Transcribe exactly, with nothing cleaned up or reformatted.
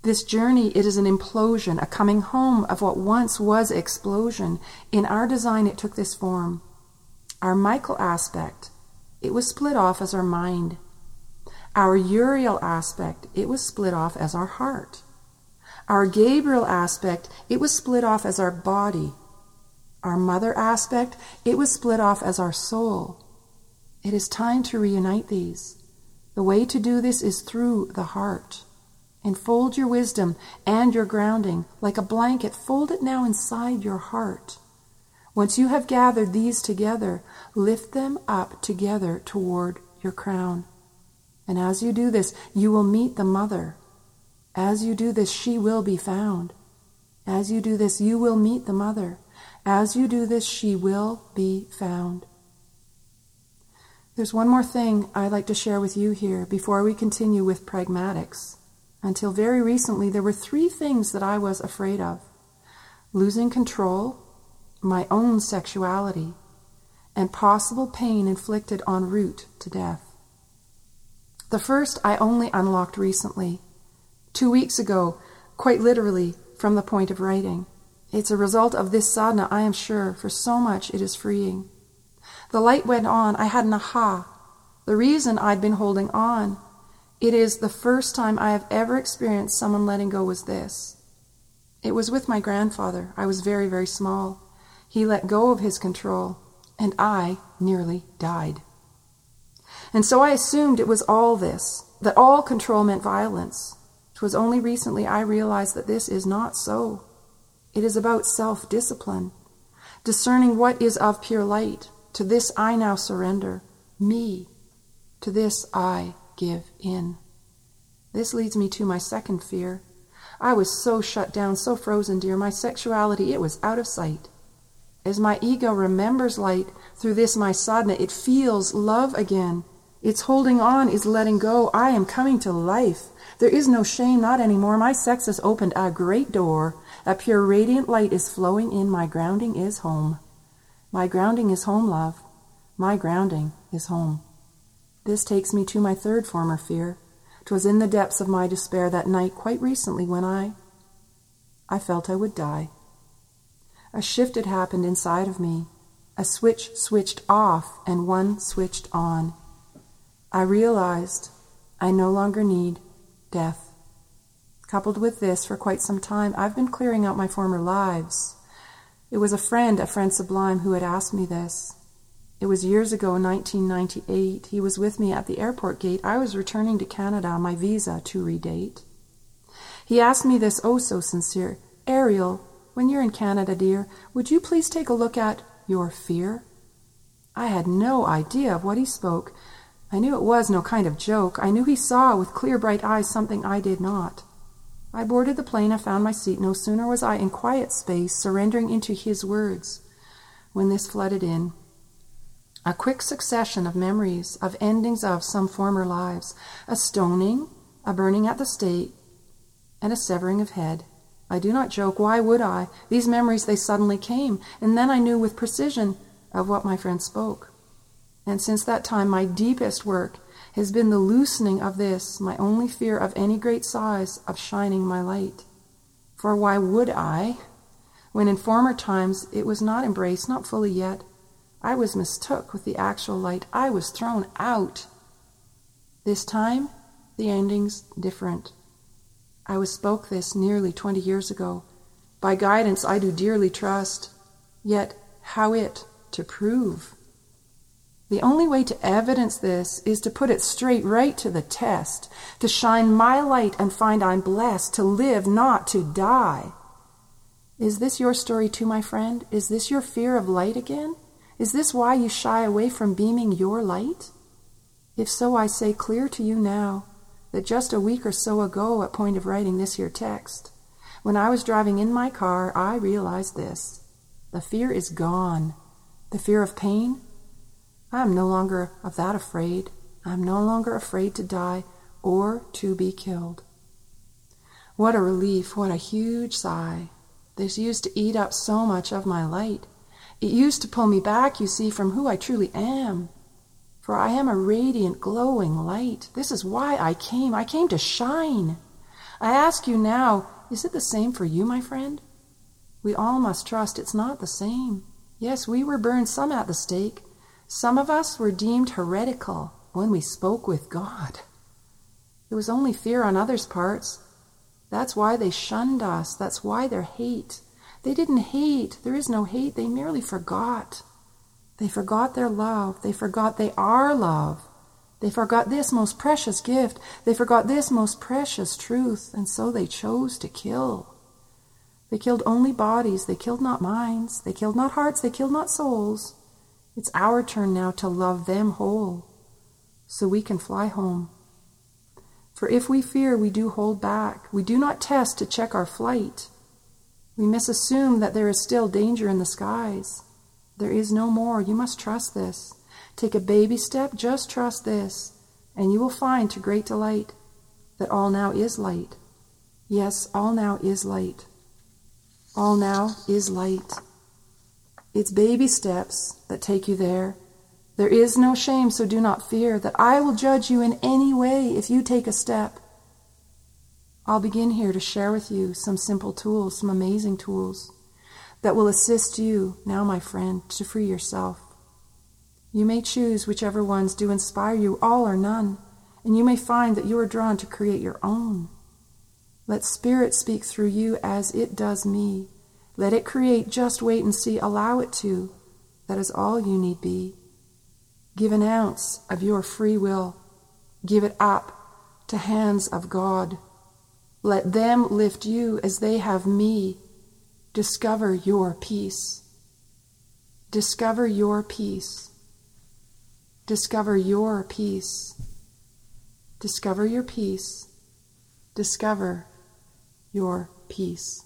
This journey, it is an implosion, a coming home of what once was explosion. In our design, it took this form. Our Michael aspect, it was split off as our mind. Our Uriel aspect, it was split off as our heart. Our Gabriel aspect, it was split off as our body. Our Mother aspect, it was split off as our soul. It is time to reunite these. The way to do this is through the heart. Enfold your wisdom and your grounding like a blanket. Fold it now inside your heart. Once you have gathered these together, lift them up together toward your crown. And as you do this, you will meet the Mother. As you do this, she will be found. As you do this, you will meet the Mother. As you do this, she will be found. There's one more thing I'd like to share with you here before we continue with pragmatics. Until very recently, there were three things that I was afraid of: losing control, my own sexuality, and possible pain inflicted en route to death. The first I only unlocked recently, two weeks ago, quite literally from the point of writing. It's a result of this sadhana, I am sure, for so much it is freeing. The light went on. I had an aha. The reason I'd been holding on, it is the first time I have ever experienced someone letting go was this. It was with my grandfather. I was very, very small. He let go of his control, and I nearly died. And so I assumed it was all this, that all control meant violence. It was only recently I realized that this is not so. It is about self-discipline, discerning what is of pure light. To this I now surrender, me. To this I give in. This leads me to my second fear. I was so shut down, so frozen, dear. My sexuality, it was out of sight. As my ego remembers light through this my sadhana, it feels love again. Its holding on is letting go. I am coming to life. There is no shame, not anymore. My sex has opened a great door. A pure radiant light is flowing in. My grounding is home. My grounding is home, love. My grounding is home. This takes me to my third former fear. 'Twas in the depths of my despair that night, quite recently, when I, I felt I would die. A shift had happened inside of me. A switch switched off and one switched on. I realized I no longer need death. Coupled with this, for quite some time, I've been clearing out my former lives. It was a friend, a friend sublime, who had asked me this. It was years ago, nineteen ninety-eight. He was with me at the airport gate. I was returning to Canada on my visa to redate. He asked me this, oh so sincere, Ariel, when you're in Canada, dear, would you please take a look at your fear? I had no idea of what he spoke. I knew it was no kind of joke. I knew he saw with clear, bright eyes something I did not. I boarded the plane. I found my seat. No sooner was I in quiet space, surrendering into his words, when this flooded in. A quick succession of memories, of endings of some former lives, a stoning, a burning at the stake, and a severing of head. I do not joke. Why would I? These memories, they suddenly came, and then I knew with precision of what my friend spoke. And since that time, my deepest work has been the loosening of this, my only fear of any great size, of shining my light. For why would I, when in former times it was not embraced, not fully yet? I was mistook with the actual light. I was thrown out. This time, the ending's different. I was spoke this nearly twenty years ago. By guidance I do dearly trust. Yet how it to prove? The only way to evidence this is to put it straight right to the test, to shine my light and find I'm blessed, to live, not to die. Is this your story too, my friend? Is this your fear of light again? Is this why you shy away from beaming your light? If so, I say clear to you now that just a week or so ago, at point of writing this here text, when I was driving in my car, I realized this. The fear is gone. The fear of pain? I am no longer of that afraid. I am no longer afraid to die or to be killed. What a relief, what a huge sigh. This used to eat up so much of my light. It used to pull me back, you see, from who I truly am. For I am a radiant, glowing light. This is why I came. I came to shine. I ask you now, is it the same for you, my friend? We all must trust it's not the same. Yes, we were burned, some at the stake. Some of us were deemed heretical when we spoke with God. It was only fear on others' parts. That's why they shunned us. That's why their hate. They didn't hate. There is no hate. They merely forgot. They forgot their love. They forgot they are love. They forgot this most precious gift. They forgot this most precious truth. And so they chose to kill. They killed only bodies. They killed not minds. They killed not hearts. They killed not souls. It's our turn now to love them whole, so we can fly home. For if we fear, we do hold back. We do not test to check our flight. We misassume that there is still danger in the skies. There is no more. You must trust this. Take a baby step, just trust this, and you will find to great delight that all now is light. Yes, all now is light. All now is light. It's baby steps that take you there. There is no shame, so do not fear that I will judge you in any way if you take a step. I'll begin here to share with you some simple tools, some amazing tools that will assist you now, my friend, to free yourself. You may choose whichever ones do inspire you, all or none, and you may find that you are drawn to create your own. Let Spirit speak through you as it does me. Let it create, just wait and see, allow it to. That is all you need be. Give an ounce of your free will. Give it up to hands of God. Let them lift you as they have me. Discover your peace. Discover your peace. Discover your peace. Discover your peace. Discover your peace.